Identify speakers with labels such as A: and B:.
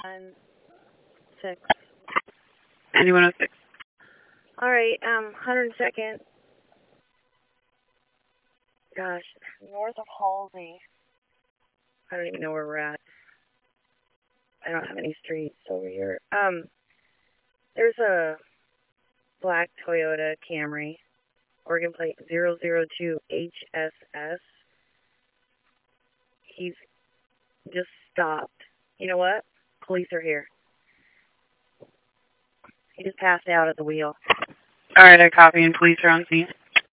A: 6.
B: 9106.
A: All right, 102nd. Gosh, north of Halsey. I don't even know where we're at. I don't have any streets over here. There's a black Toyota Camry, Oregon plate 002 HSS. He's just stopped. You know what? Police are here. He just passed out at the wheel.
B: All right, I copy, and police are on scene.